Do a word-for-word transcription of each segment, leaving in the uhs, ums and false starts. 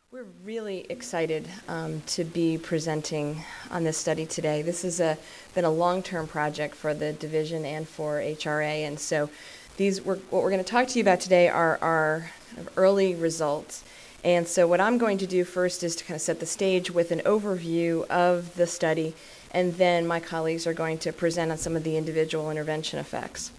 We're really excited um, to be presenting on this study today. This has a, been a long-term project for the division and for H R A, and so these we're, what we're going to talk to you about today are our kind of early results. And so what I'm going to do first is to kind of set the stage with an overview of the study, and then my colleagues are going to present on some of the individual intervention effects.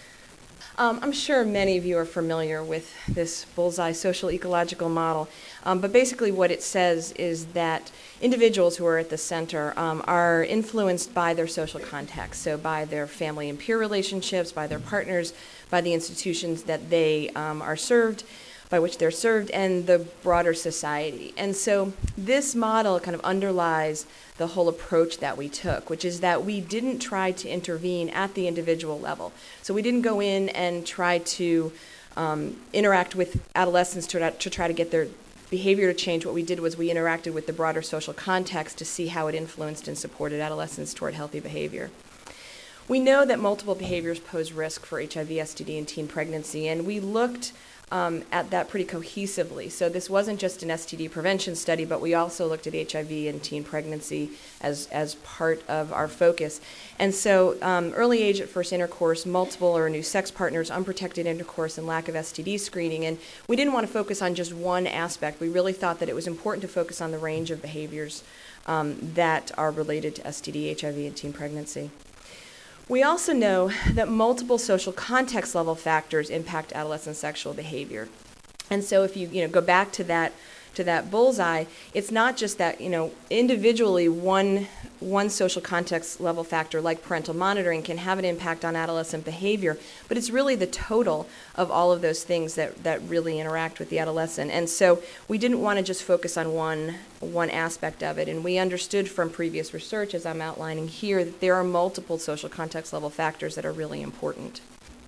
Um, I'm sure many of you are familiar with this bullseye social ecological model, um, but basically what it says is that individuals who are at the center um, are influenced by their social context, so by their family and peer relationships, by their partners, by the institutions that they um, are served, by which they're served, and the broader society. And so this model kind of underlies the whole approach that we took, which is that we didn't try to intervene at the individual level. So we didn't go in and try to um, interact with adolescents to, to try to get their behavior to change. What we did was we interacted with the broader social context to see how it influenced and supported adolescents toward healthy behavior. We know that multiple behaviors pose risk for H I V, S T D, and teen pregnancy, and we looked Um, at that pretty cohesively. So this wasn't just an S T D prevention study, but we also looked at H I V and teen pregnancy as, as part of our focus. And so um, early age at first intercourse, multiple or new sex partners, unprotected intercourse, and lack of S T D screening. And we didn't want to focus on just one aspect. We really thought that it was important to focus on the range of behaviors um, that are related to S T D, H I V, and teen pregnancy. We also know that multiple social context level factors impact adolescent sexual behavior. And so if you, you know, go back to that to that bullseye, it's not just that, you know, individually one one social context level factor like parental monitoring can have an impact on adolescent behavior, but it's really the total of all of those things that, that really interact with the adolescent. And so we didn't want to just focus on one one aspect of it, and we understood from previous research, as I'm outlining here, that there are multiple social context level factors that are really important.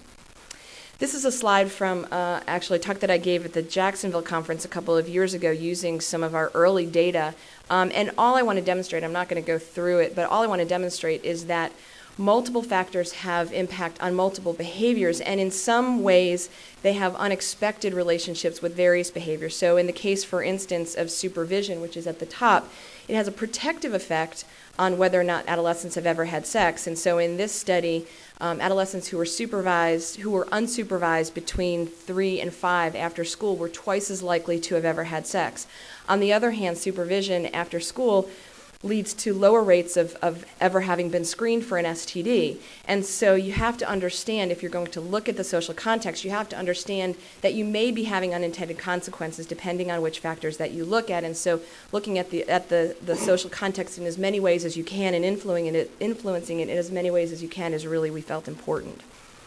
This is a slide from uh, actually a talk that I gave at the Jacksonville conference a couple of years ago using some of our early data. Um, and all I want to demonstrate, I'm not going to go through it, but all I want to demonstrate is that multiple factors have impact on multiple behaviors, and in some ways they have unexpected relationships with various behaviors. So in the case, for instance, of supervision, which is at the top, it has a protective effect on whether or not adolescents have ever had sex. And so in this study, um, adolescents who were supervised, who were unsupervised between three and five after school were twice as likely to have ever had sex. On the other hand, supervision after school leads to lower rates of, of ever having been screened for an S T D. And so you have to understand, if you're going to look at the social context, you have to understand that you may be having unintended consequences depending on which factors that you look at. And so looking at the at the, the social context in as many ways as you can and influencing it, influencing it in as many ways as you can is really, we felt, important.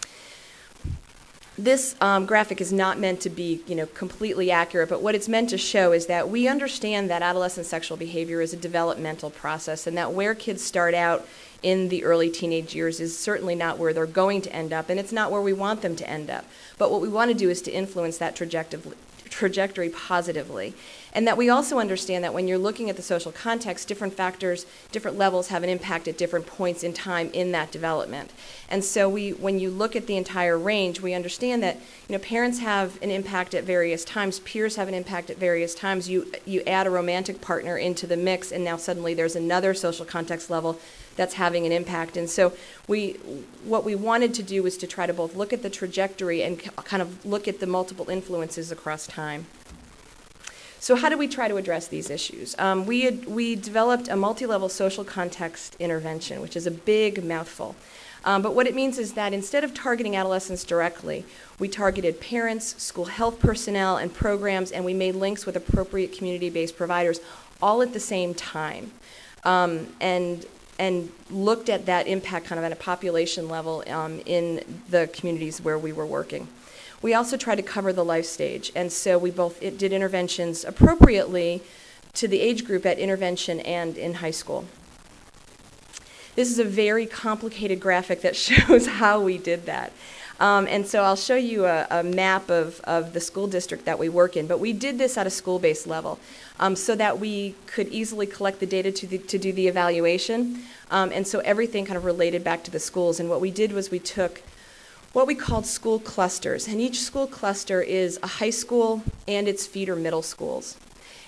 This um, graphic is not meant to be, you know, completely accurate, but what it's meant to show is that we understand that adolescent sexual behavior is a developmental process, and that where kids start out in the early teenage years is certainly not where they're going to end up, and it's not where we want them to end up. But what we want to do is to influence that trajectory trajectory positively. And that we also understand that when you're looking at the social context, different factors, different levels have an impact at different points in time in that development. And so we, when you look at the entire range, we understand that, you know, parents have an impact at various times, peers have an impact at various times. You, you add a romantic partner into the mix, and now suddenly there's another social context level that's having an impact. And so we, what we wanted to do was to try to both look at the trajectory and kind of look at the multiple influences across time. So how do we try to address these issues? Um, we, had, we developed a multi-level social context intervention, which is a big mouthful. Um, but what it means is that instead of targeting adolescents directly, we targeted parents, school health personnel, and programs, and we made links with appropriate community-based providers all at the same time. Um, and and looked at that impact kind of at a population level um, in the communities where we were working. We also tried to cover the life stage, and so we both it did interventions appropriately to the age group at intervention and in high school. This is a very complicated graphic that shows how we did that. Um, and so I'll show you a, a map of, of the school district that we work in, but we did this at a school-based level um, so that we could easily collect the data to, the, to do the evaluation, um, and so everything kind of related back to the schools. And what we did was we took what we called school clusters, and each school cluster is a high school and its feeder middle schools.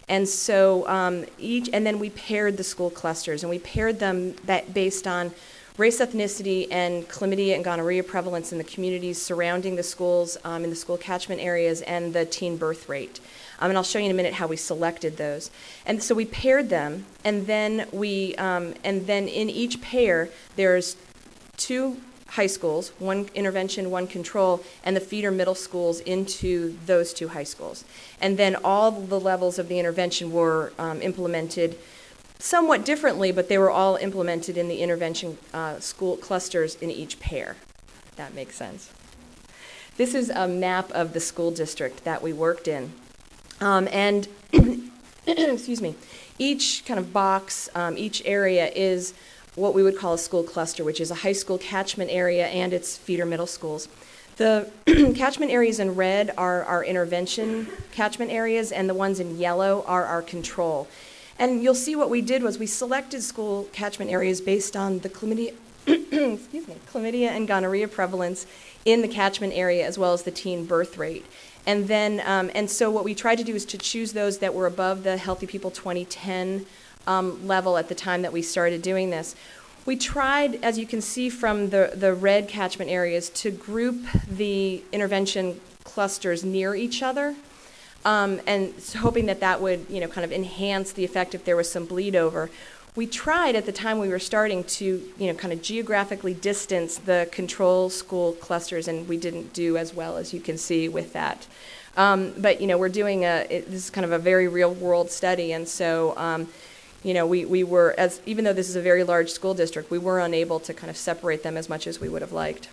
And so um, each, and then we paired the school clusters, and we paired them that based on race, ethnicity, and chlamydia and gonorrhea prevalence in the communities surrounding the schools, um, in the school catchment areas, and the teen birth rate. Um, and I'll show you in a minute how we selected those. And so we paired them, and then we, um, and then in each pair, there's two high schools, one intervention, one control, and the feeder middle schools into those two high schools. And then all the levels of the intervention were um, implemented somewhat differently, but they were all implemented in the intervention uh, school clusters in each pair. If that makes sense. This is a map of the school district that we worked in. Um, and, excuse me, each kind of box, um, each area is what we would call a school cluster, which is a high school catchment area and its feeder middle schools. The catchment areas in red are our intervention catchment areas, and the ones in yellow are our control. And you'll see what we did was we selected school catchment areas based on the chlamydia, excuse me, chlamydia and gonorrhea prevalence in the catchment area, as well as the teen birth rate. And then, um, and so what we tried to do is to choose those that were above the Healthy People twenty ten um, level at the time that we started doing this. We tried, as you can see from the, the red catchment areas, to group the intervention clusters near each other, um, and hoping that that would, you know, kind of enhance the effect if there was some bleed over. We tried at the time we were starting to, you know, kind of geographically distance the control school clusters, and we didn't do as well, as you can see with that. Um, but, you know, we're doing a, it, this is kind of a very real world study, and so, um, you know, we, we were, as even though this is a very large school district, we were unable to kind of separate them as much as we would have liked.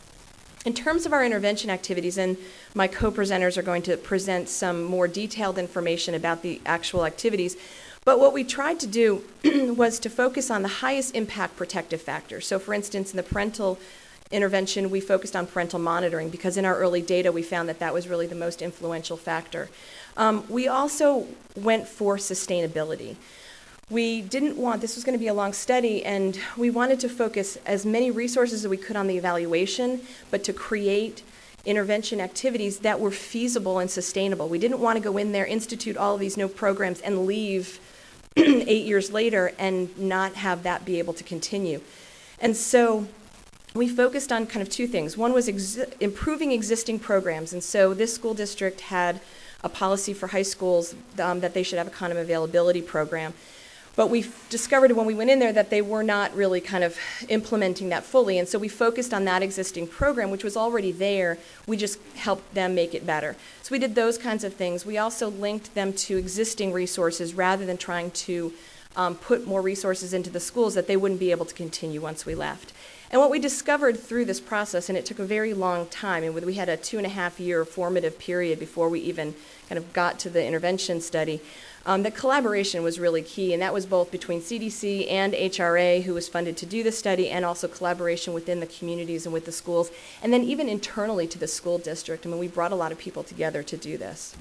In terms of our intervention activities, and my co-presenters are going to present some more detailed information about the actual activities, but what we tried to do was to focus on the highest impact protective factors. So for instance, in the parental intervention, we focused on parental monitoring because in our early data we found that that was really the most influential factor. Um, we also went for sustainability. We didn't want, this was going to be a long study, and we wanted to focus as many resources as we could on the evaluation, but to create intervention activities that were feasible and sustainable. We didn't want to go in there, institute all of these new programs, and leave eight years later and not have that be able to continue. And so we focused on kind of two things. One was ex improving existing programs, and so this school district had a policy for high schools um, that they should have a condom availability program. But we discovered when we went in there that they were not really kind of implementing that fully, and so we focused on that existing program, which was already there. We just helped them make it better. So we did those kinds of things. We also linked them to existing resources rather than trying to um, put more resources into the schools that they wouldn't be able to continue once we left. And what we discovered through this process, and it took a very long time, and we had a two and a half year formative period before we even kind of got to the intervention study, Um, the collaboration was really key, and that was both between C D C and H R A, who was funded to do the study, and also collaboration within the communities and with the schools, and then even internally to the school district. I mean, we brought a lot of people together to do this.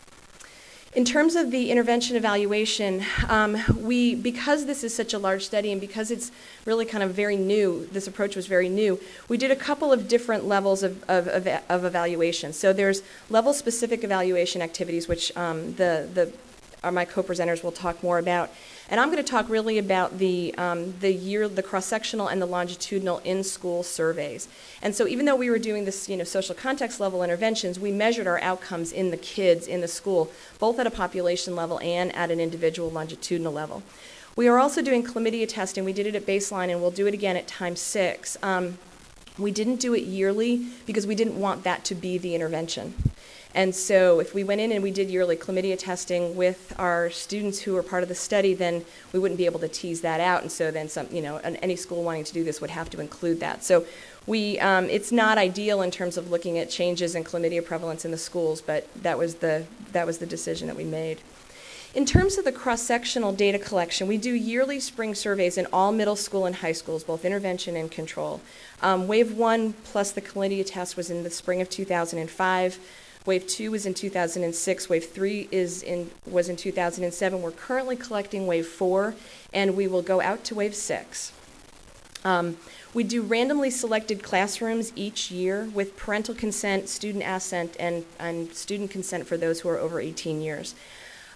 In terms of the intervention evaluation, um, we, because this is such a large study and because it's really kind of very new, this approach was very new, we did a couple of different levels of, of, of, of evaluation. So there's level-specific evaluation activities, which um, the, the Our, my co-presenters will talk more about. And I'm going to talk really about the, um, the year, the cross-sectional and the longitudinal in-school surveys. And so even though we were doing this, you know, social context level interventions, we measured our outcomes in the kids in the school, both at a population level and at an individual longitudinal level. We are also doing chlamydia testing. We did it at baseline, and we'll do it again at time six. Um, we didn't do it yearly because we didn't want that to be the intervention. And so if we went in and we did yearly chlamydia testing with our students who were part of the study, then we wouldn't be able to tease that out. And so then some, you know, any school wanting to do this would have to include that. So we, um, it's not ideal in terms of looking at changes in chlamydia prevalence in the schools, but that was the, that was the decision that we made. In terms of the cross-sectional data collection, we do yearly spring surveys in all middle school and high schools, both intervention and control. Um, wave one plus the chlamydia test was in the spring of two thousand five. Wave two was in two thousand six, wave three is in, was in two thousand seven. We're currently collecting wave four, and we will go out to wave six. Um, we do randomly selected classrooms each year with parental consent, student assent, and, and student consent for those who are over eighteen years.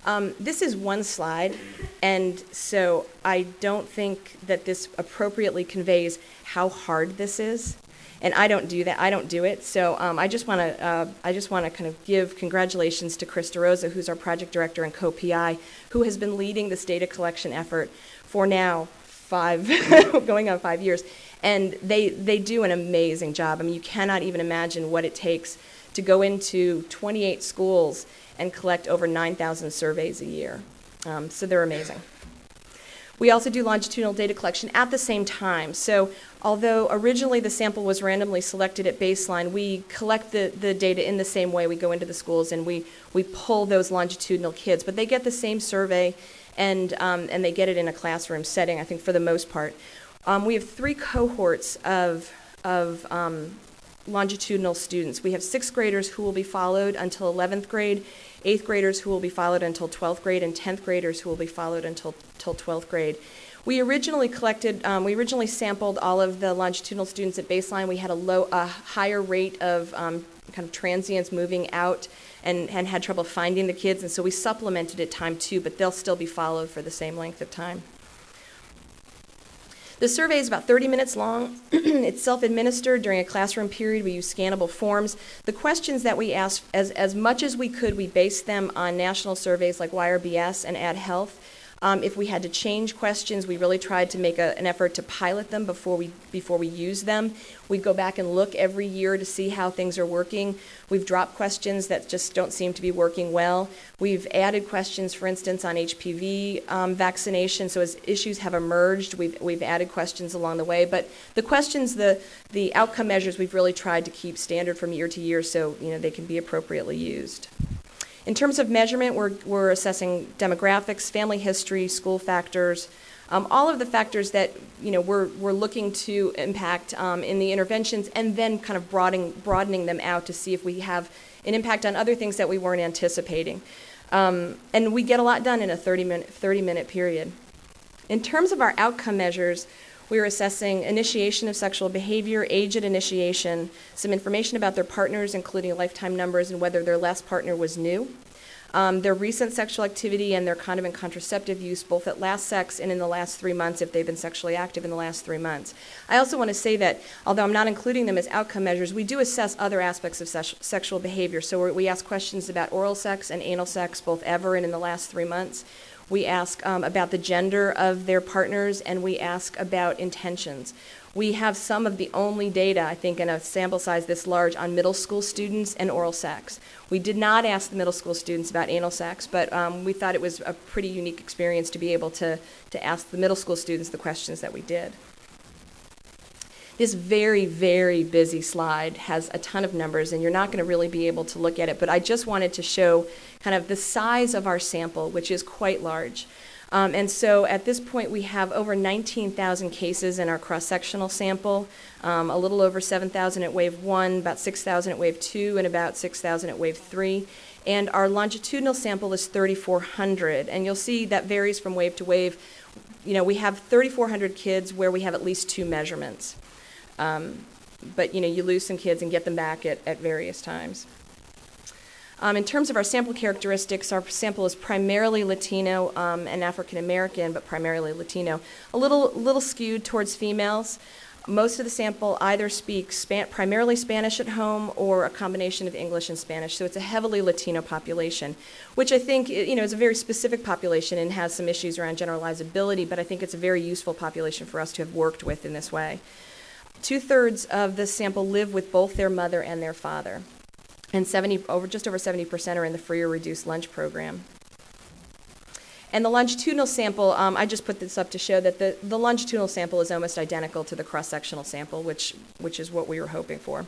Um, this is one slide, and so I don't think that this appropriately conveys how hard this is. And I don't do that. I don't do it. So um, I just want to. Uh, I just want to kind of give congratulations to Chris DeRosa, who's our project director and co-P I, who has been leading this data collection effort for now five, going on five years. And they they do an amazing job. I mean, you cannot even imagine what it takes to go into twenty-eight schools and collect over nine thousand surveys a year. Um, so they're amazing. We also do longitudinal data collection at the same time. So although originally the sample was randomly selected at baseline, we collect the, the data in the same way. We go into the schools and we, we pull those longitudinal kids, but they get the same survey and, um, and they get it in a classroom setting, I think, for the most part. Um, we have three cohorts of, of um, longitudinal students. We have sixth graders who will be followed until eleventh grade, eighth graders who will be followed until twelfth grade, and tenth graders who will be followed until, until twelfth grade. We originally collected, um, we originally sampled all of the longitudinal students at baseline. We had a low, a higher rate of um, kind of transients moving out and, and had trouble finding the kids, and so we supplemented at time two, but they'll still be followed for the same length of time. The survey is about thirty minutes long. It's self-administered during a classroom period. We use scannable forms. The questions that we asked, as, as much as we could, we based them on national surveys like Y R B S and Ad Health. Um, if we had to change questions, we really tried to make a, an effort to pilot them before we before we use them. We go back and look every year to see how things are working. We've dropped questions that just don't seem to be working well. We've added questions, for instance, on H P V um, vaccination. So as issues have emerged, we've we've added questions along the way. But the questions, the the outcome measures, we've really tried to keep standard from year to year, so you know they can be appropriately used. In terms of measurement, we're, we're assessing demographics, family history, school factors, um, all of the factors that you know we're, we're looking to impact um, in the interventions, and then kind of broadening, broadening them out to see if we have an impact on other things that we weren't anticipating. Um, and we get a lot done in a thirty minute period. In terms of our outcome measures, we are assessing initiation of sexual behavior, age at initiation, some information about their partners, including lifetime numbers and whether their last partner was new, um, their recent sexual activity and their condom and contraceptive use, both at last sex and in the last three months if they've been sexually active in the last three months. I also want to say that, although I'm not including them as outcome measures, we do assess other aspects of se- sexual behavior. So we ask questions about oral sex and anal sex, both ever and in the last three months. We ask um, about the gender of their partners, and we ask about intentions. We have some of the only data, I think, in a sample size this large on middle school students and oral sex. We did not ask the middle school students about anal sex, but um, we thought it was a pretty unique experience to be able to, to ask the middle school students the questions that we did. This very, very busy slide has a ton of numbers, and you're not going to really be able to look at it, but I just wanted to show kind of the size of our sample, which is quite large. Um, and so at this point, we have over nineteen thousand cases in our cross-sectional sample, um, a little over seven thousand at wave one, about six thousand at wave two, and about six thousand at wave three. And our longitudinal sample is thirty-four hundred, and you'll see that varies from wave to wave. You know, we have thirty-four hundred kids where we have at least two measurements. Um, but, you know, you lose some kids and get them back at, at various times. Um, in terms of our sample characteristics, our sample is primarily Latino um, and African American, but primarily Latino. A little, little skewed towards females. Most of the sample either speaks span- primarily Spanish at home or a combination of English and Spanish. So it's a heavily Latino population, which I think you know is a very specific population and has some issues around generalizability, but I think it's a very useful population for us to have worked with in this way. Two-thirds of the sample live with both their mother and their father, and seventy, over, just over seventy percent are in the free or reduced lunch program. And the longitudinal sample, um, I just put this up to show that the, the longitudinal sample is almost identical to the cross-sectional sample, which, which is what we were hoping for.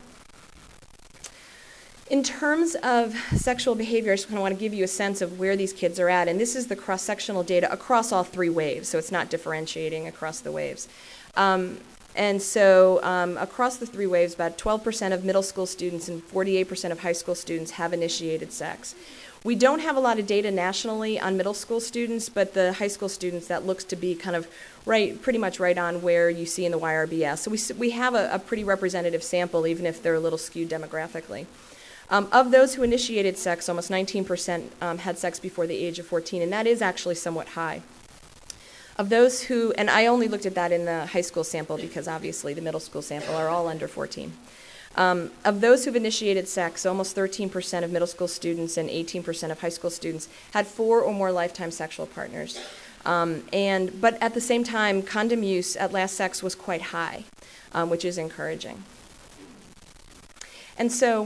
In terms of sexual behavior, I just kind of want to give you a sense of where these kids are at, and this is the cross-sectional data across all three waves, so it's not differentiating across the waves. Um, And so um, across the three waves, about twelve percent of middle school students and forty-eight percent of high school students have initiated sex. We don't have a lot of data nationally on middle school students, but the high school students, that looks to be kind of right, pretty much right on where you see in the Y R B S. So we, we have a, a pretty representative sample, even if they're a little skewed demographically. Um, of those who initiated sex, almost nineteen percent um, had sex before the age of fourteen, and that is actually somewhat high. Of those who, and I only looked at that in the high school sample because obviously the middle school sample are all under fourteen. Um, of those who've initiated sex, almost thirteen percent of middle school students and eighteen percent of high school students had four or more lifetime sexual partners. Um, and, but at the same time, condom use at last sex was quite high, um, which is encouraging. And so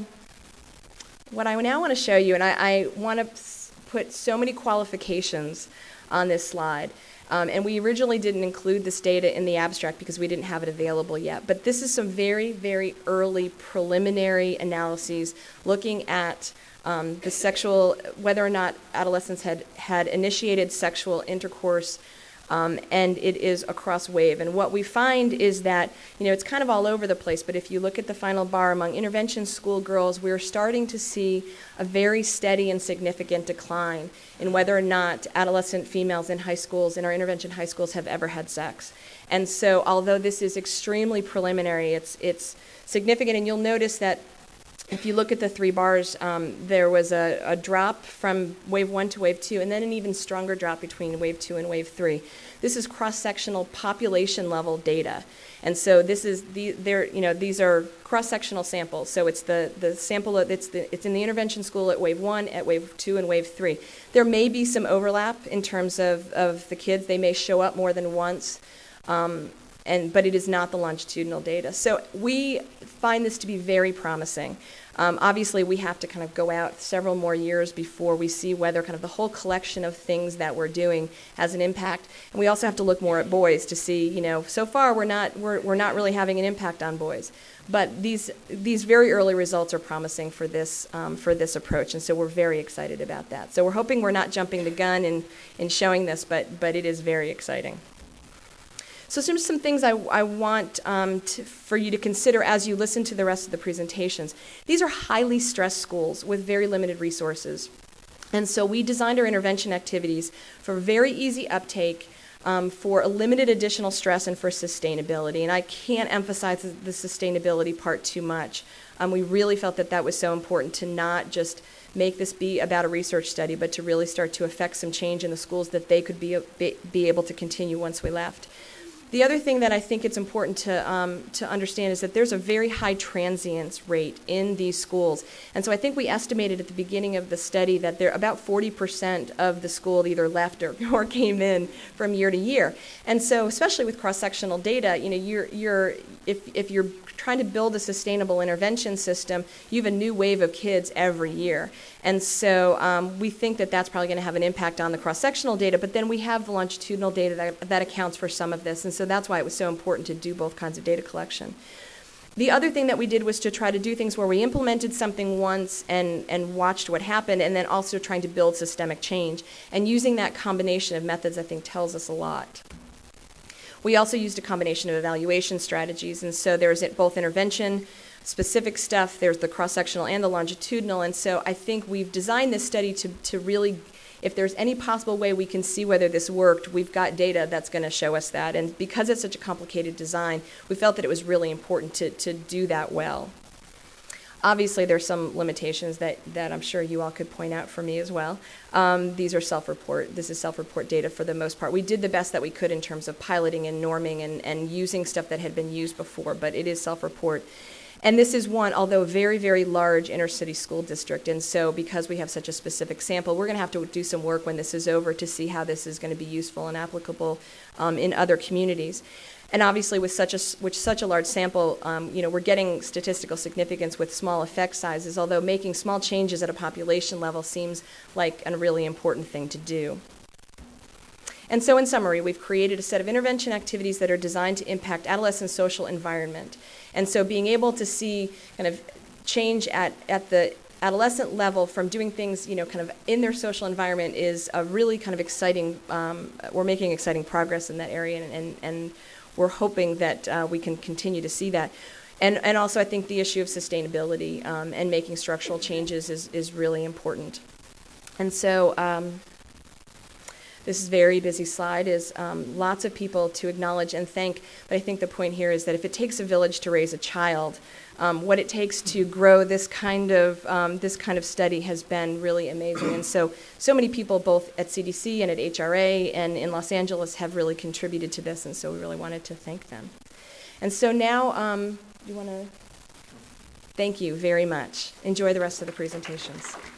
what I now want to show you, and I, I want to put so many qualifications on this slide, Um, and we originally didn't include this data in the abstract because we didn't have it available yet. But this is some very, very early preliminary analyses looking at um, the sexual, whether or not adolescents had, had initiated sexual intercourse, um, and it is across wave. And what we find is that, you know, it's kind of all over the place, but if you look at the final bar among intervention school girls, we're starting to see a very steady and significant decline in whether or not adolescent females in high schools, in our intervention high schools, have ever had sex. And so although this is extremely preliminary, it's, it's significant, and you'll notice that if you look at the three bars, um, there was a, a drop from wave one to wave two, and then an even stronger drop between wave two and wave three. This is cross-sectional population level data. And so this is the, there, you know, these are cross-sectional samples. So it's the, the sample, it's, the, it's in the intervention school at wave one, at wave two, and wave three. There may be some overlap in terms of, of the kids. They may show up more than once, um, and, but it is not the longitudinal data. So we find this to be very promising. Um, obviously, we have to kind of go out several more years before we see whether kind of the whole collection of things that we're doing has an impact. And we also have to look more at boys to see, you know, so far we're not, we're, we're not really having an impact on boys. But these, these very early results are promising for this, um, for this approach, and so we're very excited about that. So we're hoping we're not jumping the gun in, in showing this, but, but it is very exciting. So some, some things I, I want um, to, for you to consider as you listen to the rest of the presentations. These are highly stressed schools with very limited resources. And so we designed our intervention activities for very easy uptake, um, for a limited additional stress, and for sustainability. And I can't emphasize the sustainability part too much. Um, we really felt that that was so important to not just make this be about a research study, but to really start to affect some change in the schools that they could be, be, be able to continue once we left. The other thing that I think it's important to, um, to understand is that there's a very high transience rate in these schools. And so I think we estimated at the beginning of the study that there about forty percent of the school either left or, or came in from year to year. And so especially with cross-sectional data, you know, you're, you're, if, if you're trying to build a sustainable intervention system, you have a new wave of kids every year. And so um, we think that that's probably going to have an impact on the cross-sectional data, but then we have the longitudinal data that, that accounts for some of this, and so that's why it was so important to do both kinds of data collection. The other thing that we did was to try to do things where we implemented something once and, and watched what happened, and then also trying to build systemic change. And using that combination of methods, I think, tells us a lot. We also used a combination of evaluation strategies, and so there's both intervention, specific stuff, there's the cross-sectional and the longitudinal, and so I think we've designed this study to, to really, if there's any possible way we can see whether this worked, we've got data that's going to show us that. And because it's such a complicated design, we felt that it was really important to, to do that well. Obviously, there's some limitations that, that I'm sure you all could point out for me as well. Um, these are self-report. This is self-report data for the most part. We did the best that we could in terms of piloting and norming and, and using stuff that had been used before, but it is self-report. And this is one, although very, very large inner-city school district, and so because we have such a specific sample, we're going to have to do some work when this is over to see how this is going to be useful and applicable um, in other communities. And obviously, with such a, with such a large sample, um, you know, we're getting statistical significance with small effect sizes, although making small changes at a population level seems like a really important thing to do. And so in summary, we've created a set of intervention activities that are designed to impact adolescent social environment. And so being able to see kind of change at, at the adolescent level from doing things, you know, kind of in their social environment is a really kind of exciting, um, we're making exciting progress in that area, and, and, and we're hoping that uh, we can continue to see that. And, and also I think the issue of sustainability um, and making structural changes is, is really important. And so, um, this very busy slide is um, lots of people to acknowledge and thank, but I think the point here is that if it takes a village to raise a child, um, what it takes to grow this kind of um, this kind of study has been really amazing. And so, so many people both at C D C and at H R A and in Los Angeles have really contributed to this, and so we really wanted to thank them. And so now, um, you want to... Thank you very much. Enjoy the rest of the presentations.